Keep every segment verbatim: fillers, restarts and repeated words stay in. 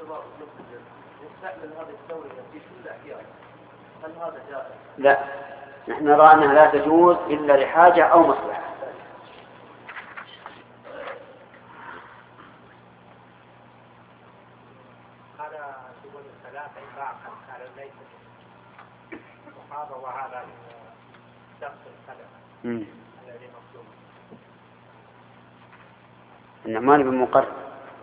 نستعمل هذه التورية في كل الأحيان، هل هذا جائز؟ لا، نحن نرى أنها لا تجوز إلا لحاجة أو مصلحة. هذا يقول الثلاثة إطلاقا على الليل وهذا وهذا شخص الثلاثة الذي مطلوب. النعمان بن مقرن.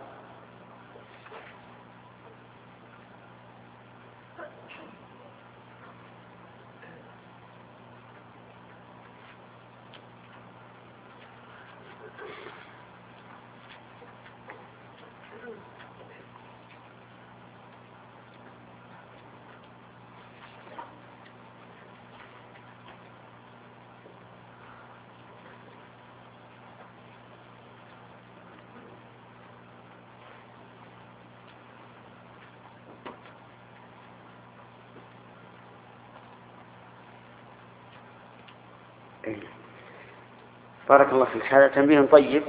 بارك الله فيك، هذا تنبيه طيب،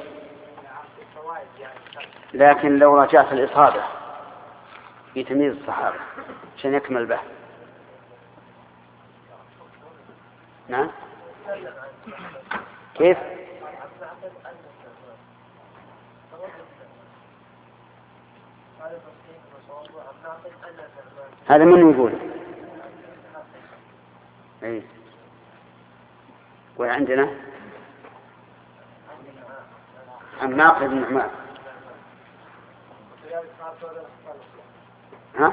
لكن لو رجعت الإصابة في تمييز الصحابة عشان يكمل البحث. نعم، كيف؟ هذا من يقول؟ أي. وعندنا الناقد بن نعمان. ها؟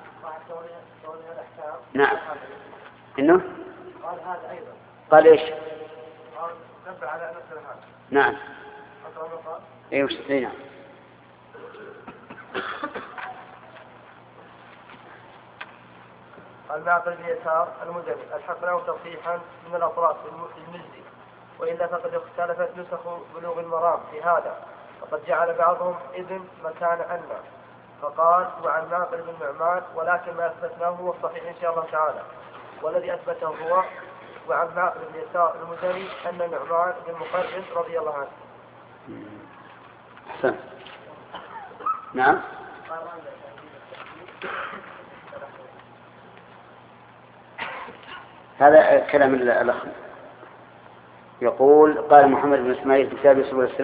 نعم. إنه؟ قال هذا أيضا. قال إيش؟ قال نبه على مثل هذا. نعم. أقرأ مقال؟ أيوة نعم. الناقل بيسار المدني الحق له تصحيحا من الأطراف المجزي، وإلا فقد اختلفت نسخ بلوغ المرام في هذا، فقد جعل بعضهم إذن مكان أن، فقال وعن ناقل بن نعمان، ولكن ما أثبتناه هو الصحيح إن شاء الله تعالى، والذي أثبته هو وعن ناقل بن يسار المدني أن نعمان بن مقرن رضي الله عنه. أحسن. نعم. هذا كلام الأخ. يقول قال محمد بن إسماعيل في كتاب سبل السلام